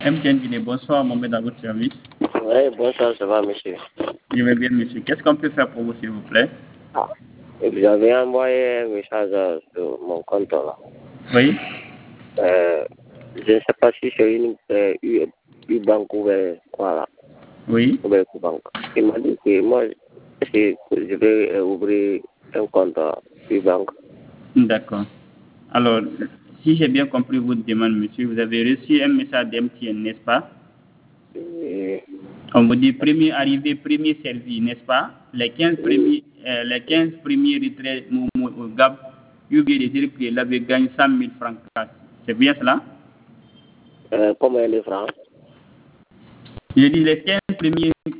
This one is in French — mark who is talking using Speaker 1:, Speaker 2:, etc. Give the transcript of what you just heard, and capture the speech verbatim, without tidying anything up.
Speaker 1: M T N Guinée, bonsoir, Mohamed, à votre service.
Speaker 2: Oui, bonsoir, ça va, monsieur.
Speaker 1: Je vais bien, monsieur. Qu'est-ce qu'on peut faire pour vous, s'il vous plaît?
Speaker 2: Ah, vous avez envoyé un message sur mon compte là.
Speaker 1: Oui.
Speaker 2: Euh, je ne sais pas si c'est une euh, U- U-Bank ou bien quoi là.
Speaker 1: Oui.
Speaker 2: Ou bien Bank. Il m'a dit que moi, c'est- je vais euh, ouvrir un compte à U-Bank.
Speaker 1: D'accord. Alors, si j'ai bien compris votre demande, monsieur, vous avez reçu un message d'M T N, n'est-ce pas?
Speaker 2: Et,
Speaker 1: On vous dit premier arrivé, premier servi, n'est-ce pas? Les quinze
Speaker 2: oui,
Speaker 1: premiers, euh, les quinze premiers retraits au Gab, vous voulez dire que l'avait gagné cent mille francs cash. C'est bien cela?
Speaker 2: euh, combien de francs?
Speaker 1: Je dis les quinze premiers